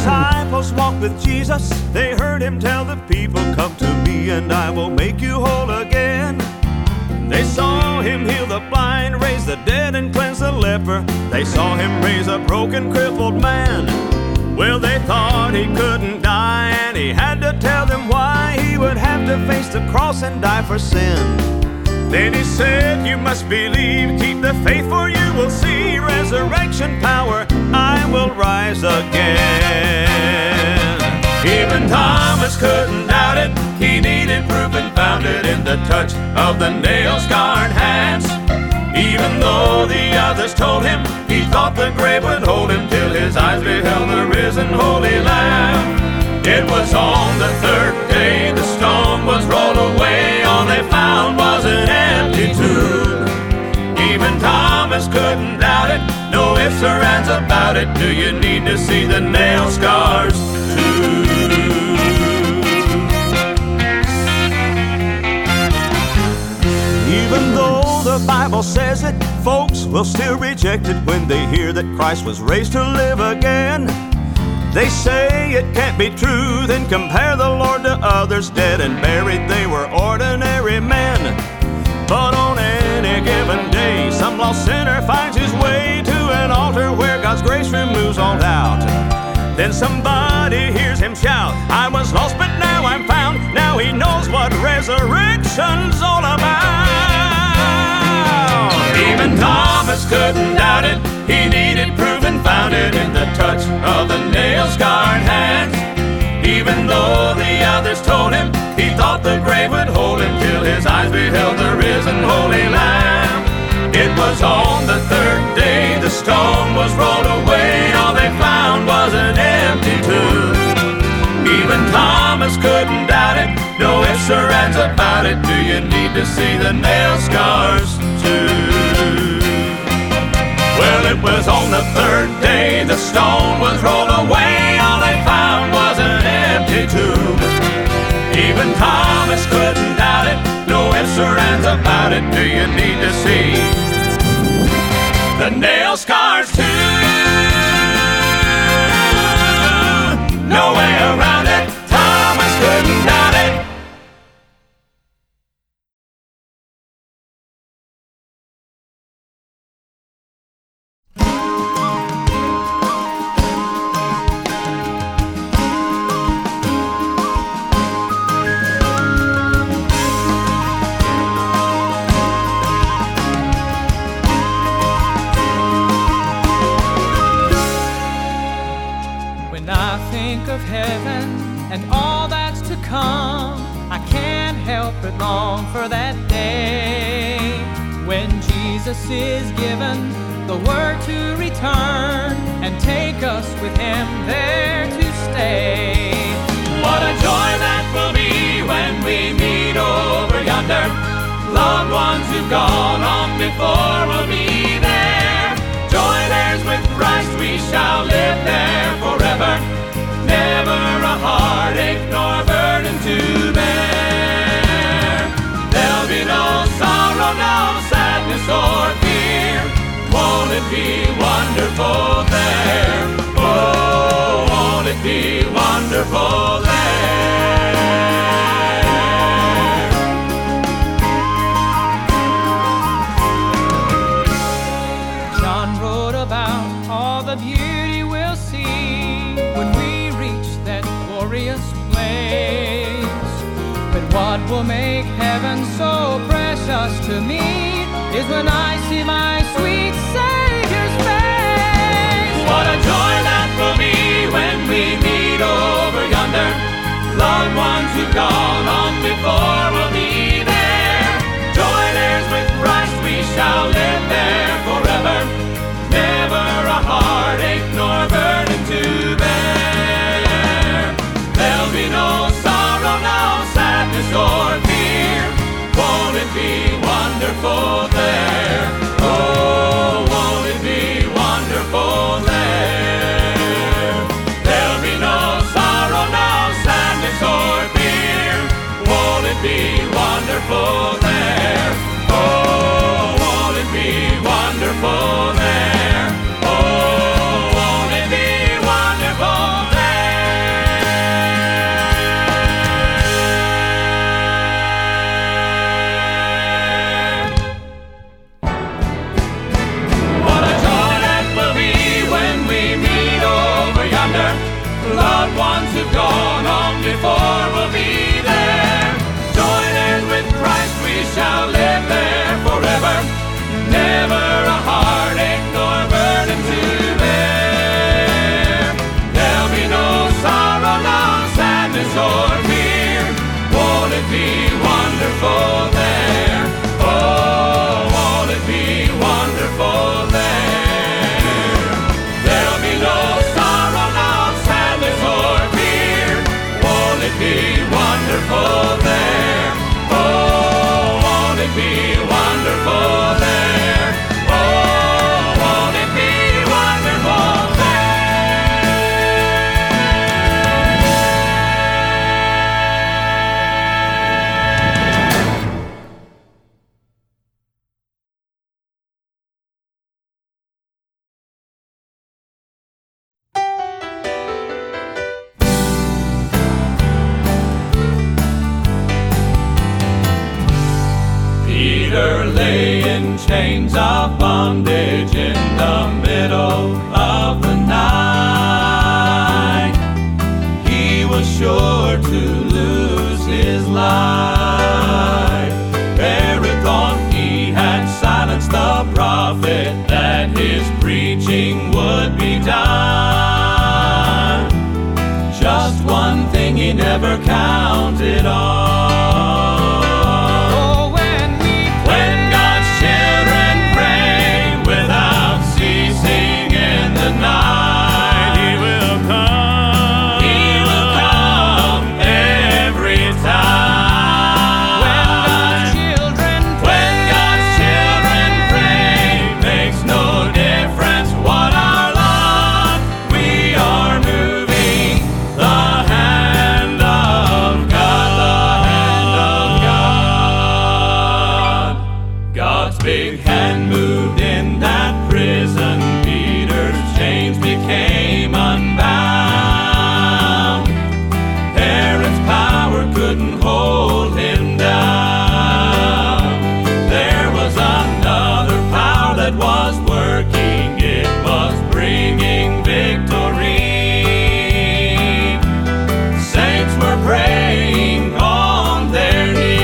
disciples walked with Jesus. They heard him tell the people, "Come to me and I will make you whole again." They saw him heal the blind, raise the dead, and cleanse the leper. They saw him raise a broken, crippled man. Well, they thought he couldn't die, and he had to tell them why he would have to face the cross and die for sin. Then he said, "You must believe, keep the faith, for you will see resurrection power. I will rise again." Even Thomas couldn't doubt it. He needed proof and found it in the touch of the nail-scarred hands. Even though the others told him, he thought the grave would hold him till his eyes beheld the risen Holy Lamb. It was on the third day the stone was rolled away. All they found was an empty tomb. Even Thomas couldn't doubt it. No ifs or ands about it. Do you need to see the nail scars too? Even though the Bible says it, folks will still reject it when they hear that Christ was raised to live again. They say it can't be true, then compare the Lord to others. Dead and buried, they were ordinary men. But on any given day, some lost sinner finds his way to an altar where God's grace removes all doubt. Then somebody hears him shout, "I was lost, but now I'm found." Now he knows what resurrection's all about. Even Thomas couldn't doubt it. He needed proof and found it in the touch of the nail-scarred hands. Even though the others told him, he thought the grave would hold him till his eyes beheld the risen Holy Lamb. It was on the third day the stone was rolled away. All they found was an empty tomb. Even Thomas couldn't doubt it. No ifs or ands about it. Do you need to see the nail scars too? Well, it was on the third day the stone was rolled away. All they found was an empty tomb. Even Thomas couldn't doubt it. No ifs or ands about it. Do you need to see the nail scars too? No way around it. Thomas couldn't doubt it. Of heaven and all that's to come, I can't help but long for that day when Jesus is given the word to return and take us with him there to stay. What a joy that will be when we meet over yonder. Loved ones who've gone on before will be there. Join heirs with Christ, we shall live there forever. Never a heartache nor burden to bear. There'll be no sorrow, no sadness or fear. Won't it be wonderful there? Oh, won't it be wonderful there? John wrote about all the beauty we'll see when we reach that glorious place. But what will make heaven so precious to me is when I see my sweet Savior's face. What a joy that will be when we meet over yonder. Loved ones who've gone on before will be there. Join heirs with Christ, we shall live there forever. Never a heartache nor burden to bear. There'll be no sorrow, no sadness or fear. Won't it be wonderful there? Oh, won't it be wonderful there? There'll be no sorrow, no sadness or fear. Won't it be Loved ones who've gone on before will be there. Join hands with Christ, we shall live there forever. Never a heartache nor burden to bear. There'll be no sorrow, no sadness or fear. Won't it be wonderful there? Oh, won't it be wonderful there? There'll be no sorrow, no sadness or fear. Won't it be wonderful there? Oh, won't it be wonderful there? Oh, won't it be wonderful there? Peter lay in chains of bondage in the middle of the night. He was sure to lose his life. Herod thought he had silenced the prophet, that his preaching would be done. Just one thing he never counted on. Big hand moved in that prison. Peter's chains became unbound. Herod's power couldn't hold him down. There was another power that was working. It was bringing victory. Saints were praying on their knees.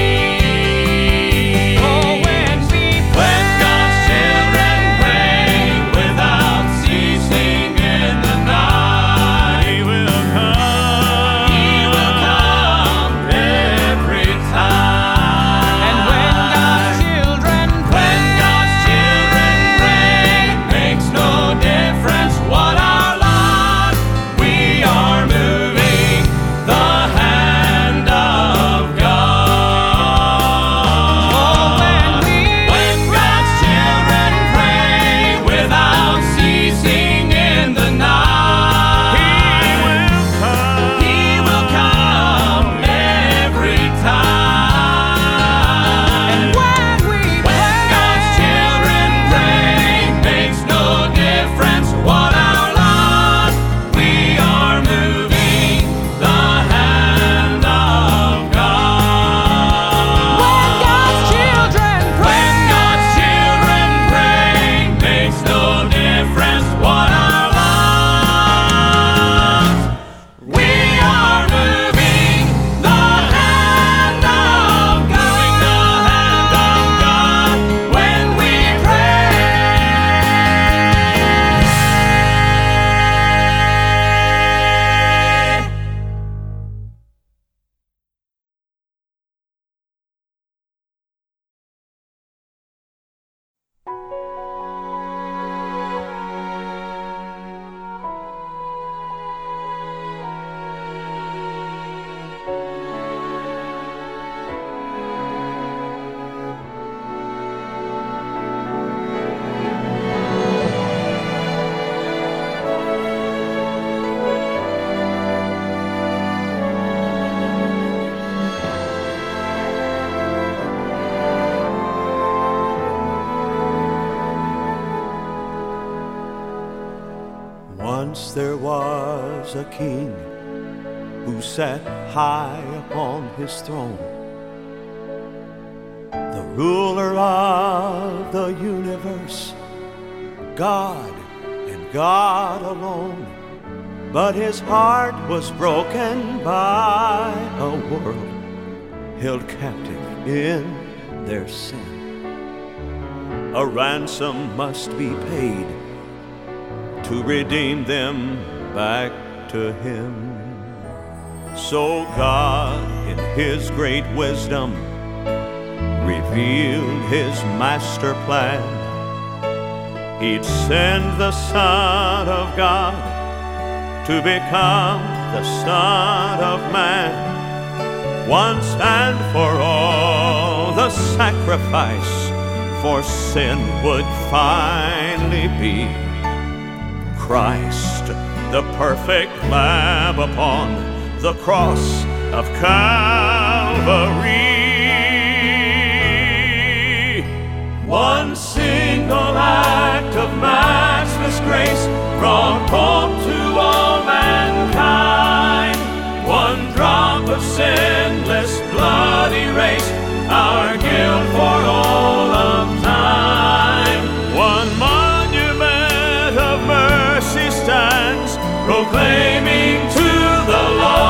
Once there was a king who sat high upon his throne, the ruler of the universe, God and God alone. but his heart was broken by a world held captive in their sin. A ransom must be paid to redeem them back to him. So God, in his great wisdom, revealed his master plan. He'd send the Son of God to become the Son of Man. Once and for all, the sacrifice for sin would finally be. Christ, the perfect Lamb upon the cross of Calvary. One single act of matchless grace brought hope to all mankind. One drop of sinless blood erased our guilt for all of time. One monument of mercy stands, proclaiming to the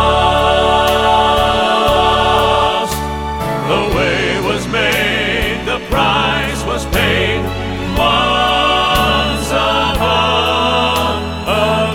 lost, the way was made, the price was paid, once upon a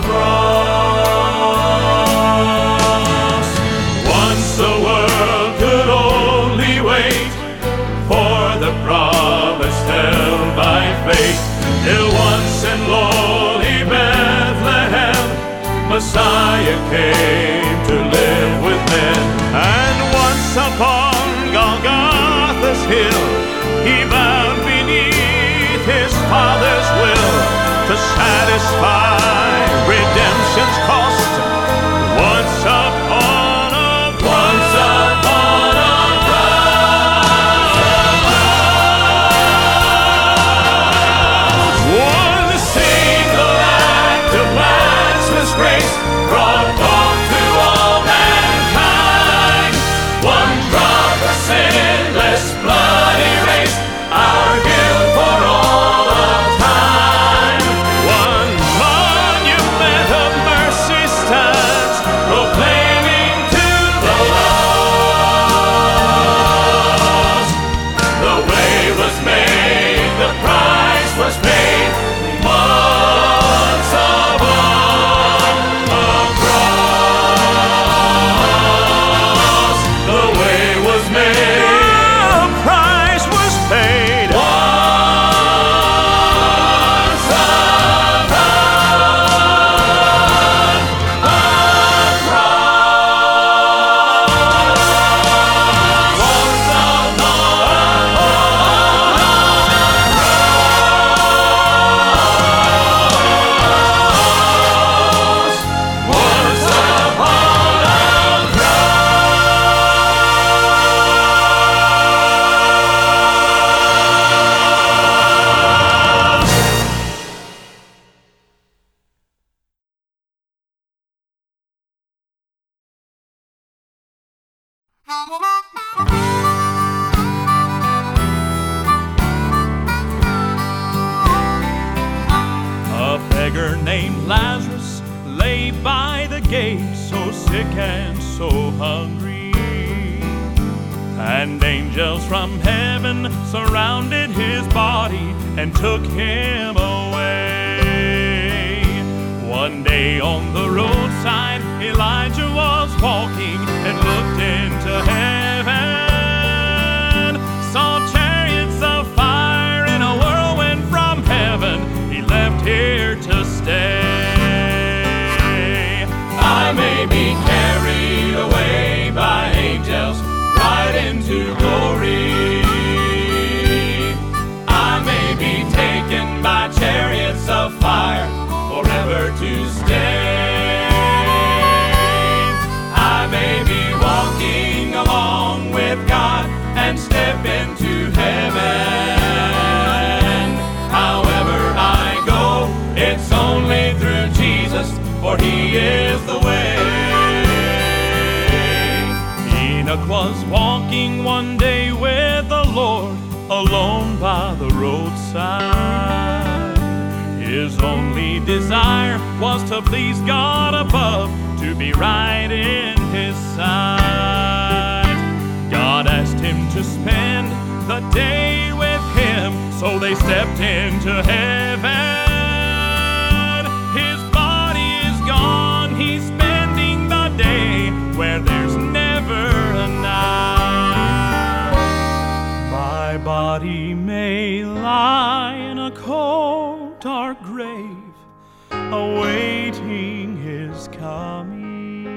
cross. Once the world could only wait for the promise held by faith, till once in lowly Bethlehem Messiah came to live with men. And once upon Golgotha's hill he bowed beneath his Father's will to satisfy redemption's cost. Once upon a cross, one single act of matchless grace brought hope to all mankind. One drop of sinless blood erased our guilt for all of time. One monument of mercy stands, proclaiming to the lost, the way was made, the price was paid, once upon a cross. The way was made, the price was paid, once upon a cross. Once upon a cross. Once upon a A beggar named Lazarus lay by the gate, so sick and so hungry. And angels from heaven surrounded his body and took him away. One day on the roadside, Elijah was walking and looked into heaven, saw chariots of fire and a whirlwind from heaven. He left here to stay. I may be carried away by angels right into glory. I may be taken by chariots of fire forever to stay. I may be walking along with God and step into heaven. However I go, it's only through Jesus, for he is the way. Enoch was walking one day with the Lord, alone by the roadside. His His only desire was to please God above, to be right in His sight. God asked him to spend the day with Him, so they stepped into heaven. His body is gone, He's spending the day where there's never a night. My body may lie in a cold, dark grave, awaiting His coming.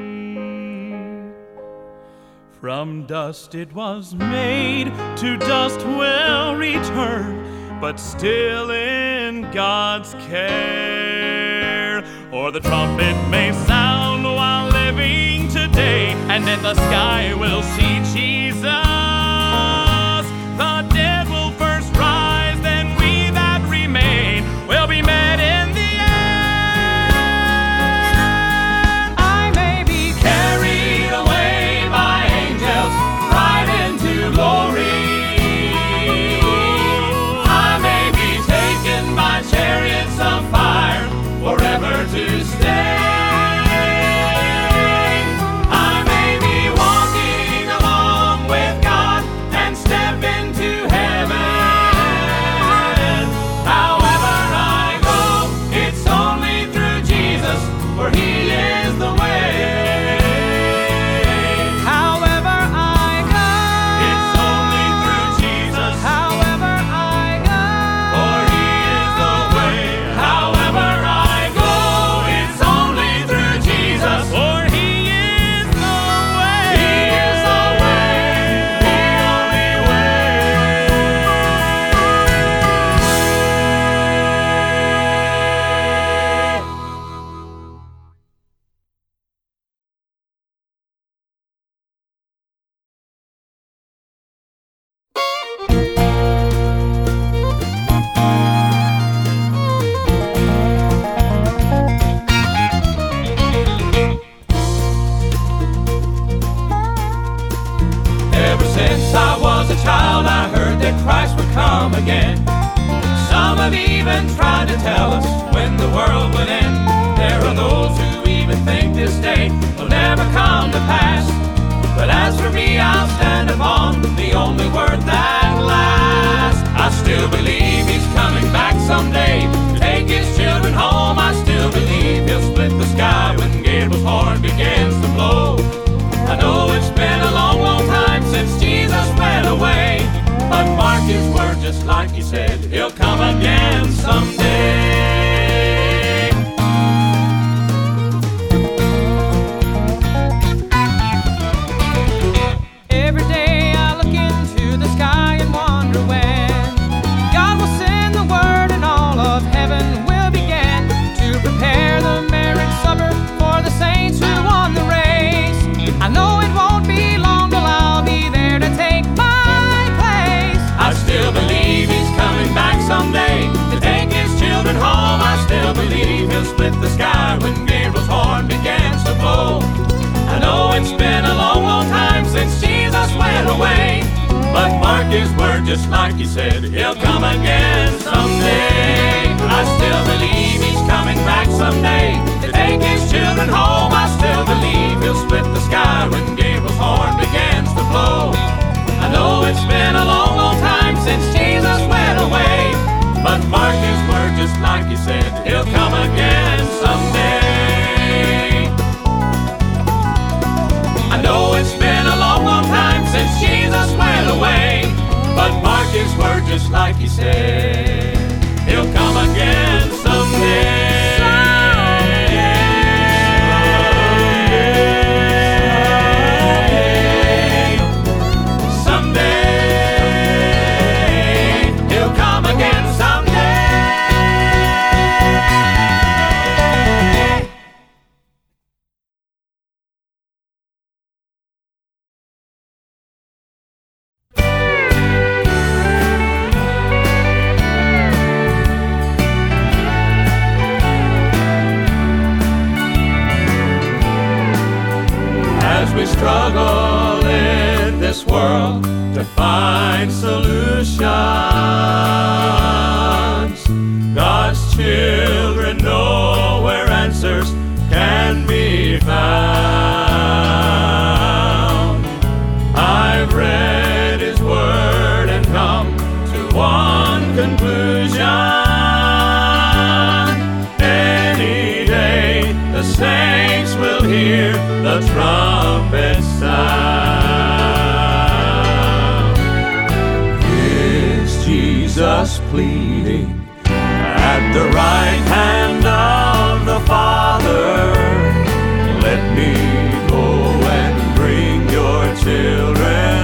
From dust it was made, to dust will return, but still in God's care. Or the trumpet may sound while living today, and then the sky will see Jesus. The dead will first rise, then we that remain will be met in the air. I may be Carried away by angels right into glory. I may be taken by chariots of fire forever to stay. I may be walking along with God and step into heaven. However I go, it's only through Jesus, for He is the way. however I go. It's only through Jesus, However I go. for He is the way. However I go, it's only through Jesus, For He is the way. He is the way, the only way. Ever since I was a child, I heard that Christ would come again. Some have even tried to tell us when the world would end. There are those who even think this day will never come to pass. But as for me, I'll stand upon the only word that lasts. I still believe He's coming back someday to take His children home. I still believe He'll split the sky when Gabriel's horn begins to blow. I know it's been a long, long time since Jesus went away, but mark His word just like He said, He'll come again someday. Every day I look into the sky and wonder when God will send the word and all of heaven will begin to prepare the marriage supper for the saints who won the race. I know it won't be long till I'll be there to take my place. I still believe He's coming back someday to take His children home. I still believe He'll split the sky when Gabriel's horn begins to blow. I know it's been a long, long time since Jesus went away, but mark His word just like He said, He'll come again someday. I still believe He's coming back someday to take His children home. I still believe He'll split the sky when Gabriel's horn begins to blow. I know it's been a long, long time since Jesus went away, but mark His word just like He said, He'll come again someday. I know it's been a long, long time since Jesus went away, but mark His word just like He said, He'll come again someday. Someday, He'll come again someday. We struggle in this world to find solutions. God's children know where answers can be found. I've read His Word and come to one conclusion. Any day the saints will hear the trumpet sound. Is Jesus pleading at the right hand of the Father? Let me go and bring your children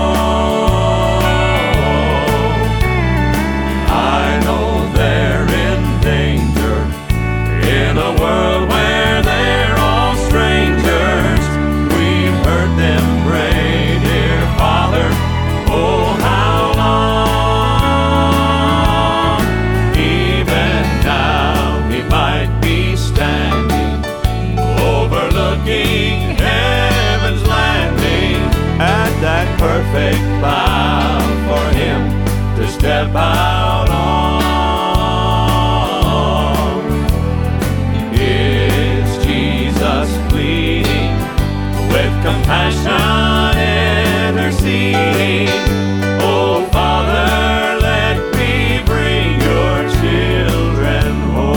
home. I know they're in danger in a world where they're all strangers. We've heard them pray, dear Father, oh how long? Even now He might be standing, overlooking heaven's landing, at that perfect cloud for Him to step out on. Is Jesus pleading with compassion interceding? Oh Father, let me bring your children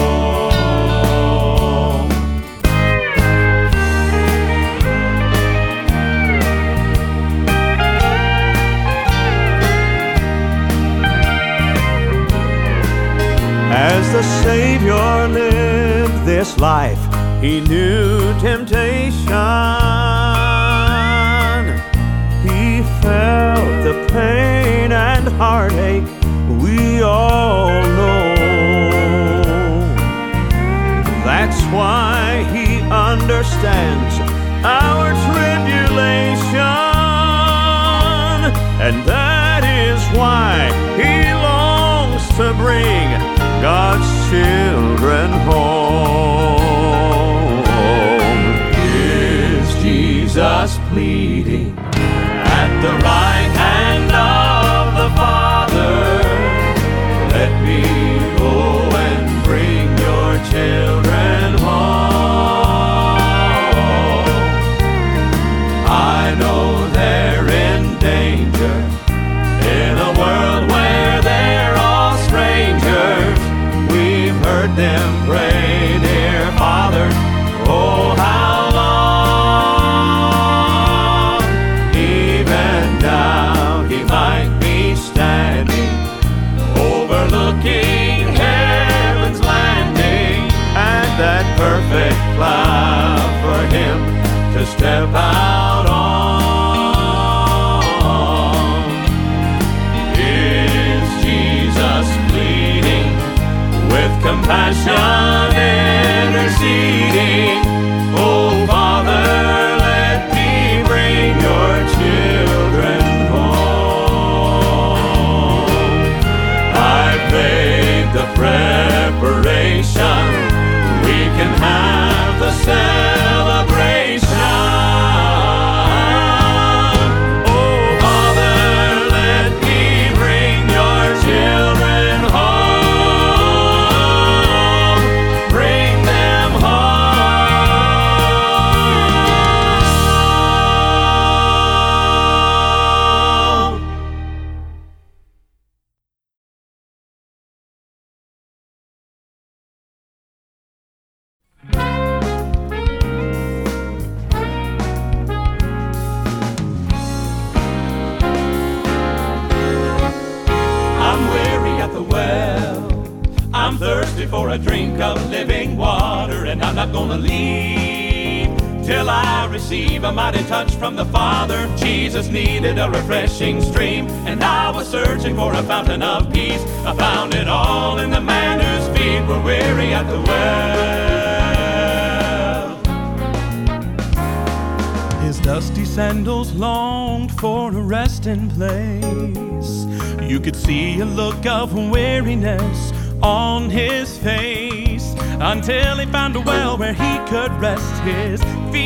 home. As the Savior lived this life, He knew temptation. He felt the pain and heartache we all know. That's why He understands our tribulation, and that is why He longs to bring God's children home. Is Jesus pleading at the right hand of the Father? Let me go and bring your children home. I know they're in danger in a world where they're all strangers. We've heard them pray, dear Father, oh how long? Even now He might be standing, overlooking heaven's landing, at that perfect cloud for Him to step out on. Is Jesus pleading with compassion interceding? Oh Father, let me bring your children home. I've made the preparation, we can have the celebration. Oh Father, let me bring your children home. Bring them home. I'm weary at the well, I'm thirsty for a drink of living water, and I'm not gonna leave till I receive a mighty touch from the Father. Jesus needed a refreshing stream, and I was searching for a fountain of peace. I found it all in the man whose feet were weary at the well. His dusty sandals longed for a resting place. You could see a look of weariness on his face, until he found a well where he could rest his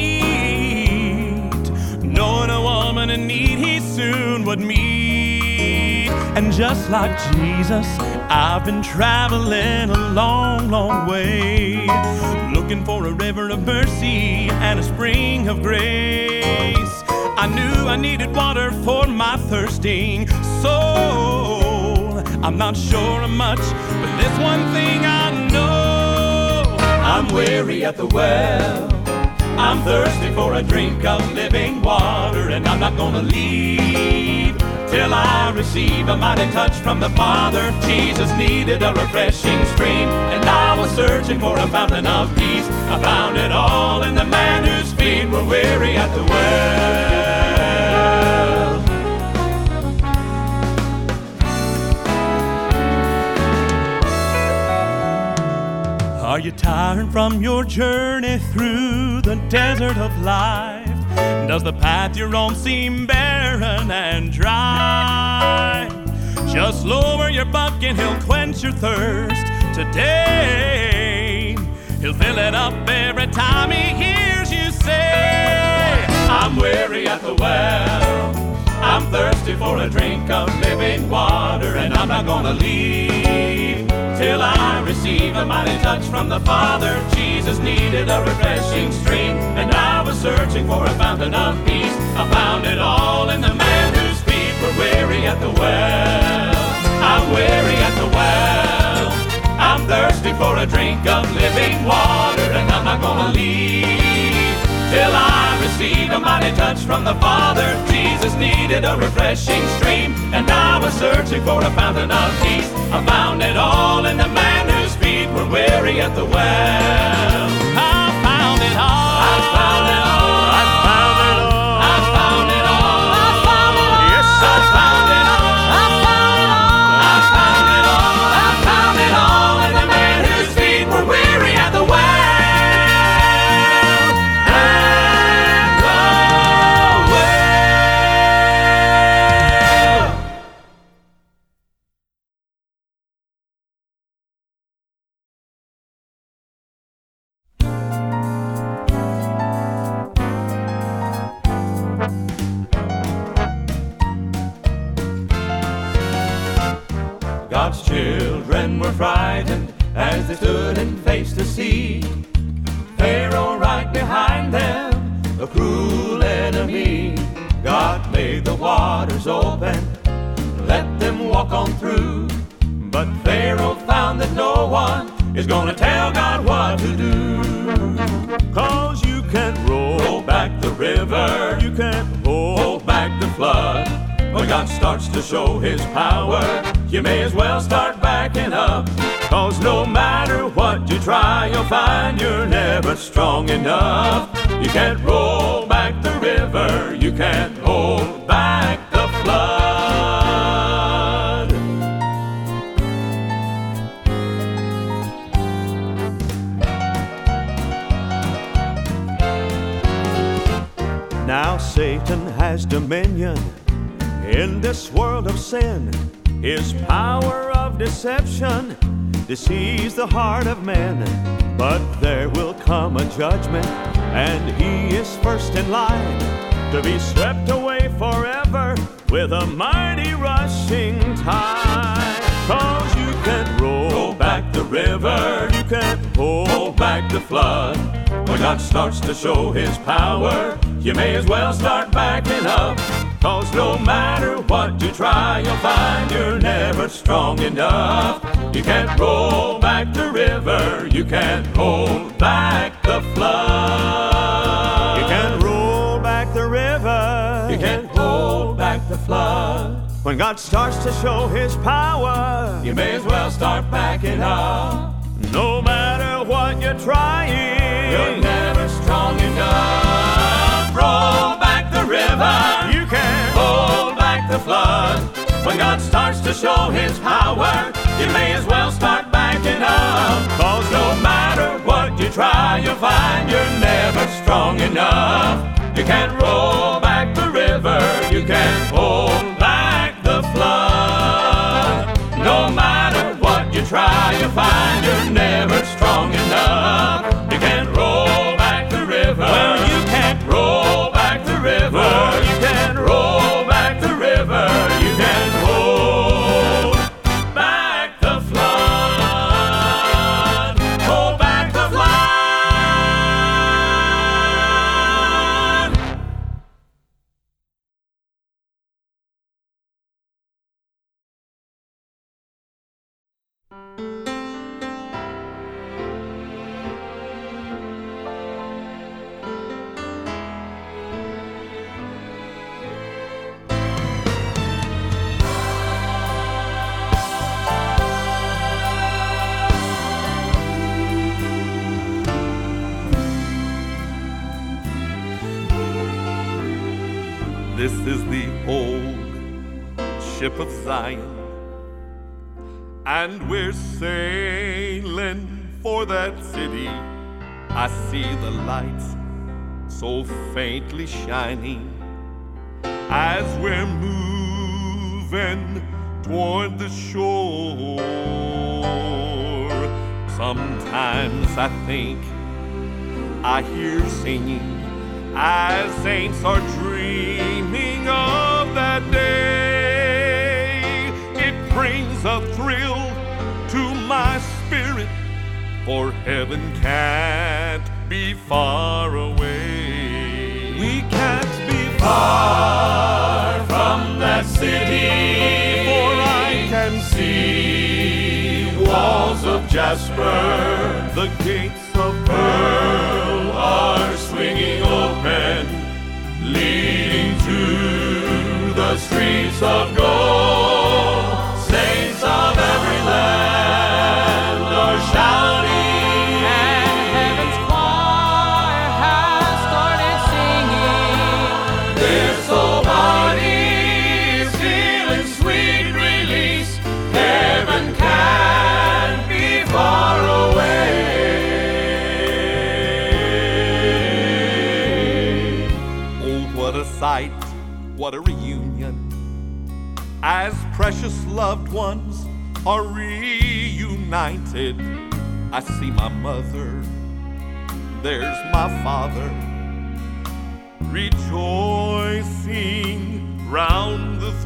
feet. Knowing a woman in need he soon would meet. And just like Jesus I've been traveling a long, long way, looking for a river of mercy and a spring of grace. I knew I needed water for my thirsting soul. I'm not sure of much, but there's one thing I know. I'm weary at the well, I'm thirsty for a drink of living water, and I'm not gonna leave till I receive a mighty touch from the Father. Jesus needed a refreshing stream, and I was searching for a fountain of peace. I found it all in the man whose feet were weary at the well. Are you tired from your journey through the desert of life? Does the path you're on seem barren and dry? Just lower your bucket, he'll quench your thirst today. He'll fill it up every time he hears you say, I'm weary at the well, I'm thirsty for a drink of living water, and I'm not gonna leave till I receive a mighty touch from the Father. Jesus needed a refreshing stream, and I was searching for a fountain of peace. I found it all in the man whose feet were weary at the well. I'm weary at the well, I'm thirsty for a drink of living water, and I'm not gonna leave till I receive a mighty touch from the Father. Jesus needed a refreshing stream, and I was searching for a fountain of peace. I found it all in the man whose feet were weary at the well. I found it all. I found it all. I found it all. I found it all. I found it all. Yes, I found it all. I found it all. I found it all. I found it all in the man whose feet were weary at the well. God's children were frightened as they stood and faced the sea. Pharaoh right behind them, a cruel enemy. God made the waters open, let them walk on through. But Pharaoh found that no one is gonna tell God what to do. 'Cause you can't roll back the river, you can't hold back the flood. When God starts to show his power, you may as well start backing up. 'Cause no matter what you try, you'll find you're never strong enough. You can't roll back the river, you can't hold back the flood. Now Satan has dominion in this world of sin. His power of deception deceives the heart of men. But there will come a judgment, and he is first in line to be swept away forever with a mighty rushing tide. 'Cause you can't roll back the river, you can't hold back the flood. When God starts to show his power, you may as well start backing up. 'Cause no matter what you try, you'll find you're never strong enough. You can't roll back the river, you can't hold back the flood. You can't roll back the river, you can't hold back the flood. When God starts to show his power, you may as well start backing up. No matter what you're trying, you're never strong enough. Roll back the river, you can't hold back the flood. When God starts to show his power, you may as well start backing up. 'Cause no matter what you try, you'll find you're never strong enough. You can't roll back the river, you can't hold back the flood. No matter what you try, you'll find you're never strong enough. You can't roll back the river. Well, you can't roll back the river. You can't roll back the river. You can't hold back the This is the old ship of Zion, and we're sailing for that city. I see the lights so faintly shining as we're moving toward the shore. Sometimes I think I hear singing as saints are dreaming of that day. It brings a thrill to my spirit, for heaven can't be far away. We can't be far from that city, for I can see walls of jasper, The gates of pearl are swinging open, leading to the streets of gold. Saints of every land are shouting, And heaven's choir has started singing. their soul body is feeling sweet release. Heaven can't be far away. Oh, what a sight, what a reunion, as precious loved ones are reunited. I see my mother, there's my father, rejoicing round the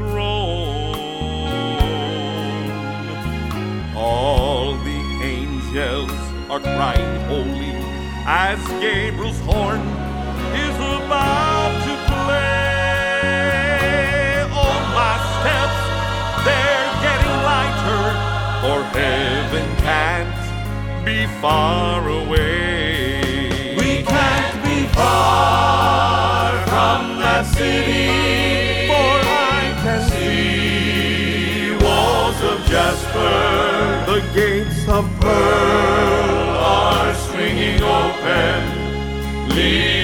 throne. All the angels are crying holy as Gabriel's horn is about to play. Oh, my steps, they're getting lighter, for heaven can't be far away. We can't be far from that city, For I can see walls of jasper, the gates of pearl are swinging open, leading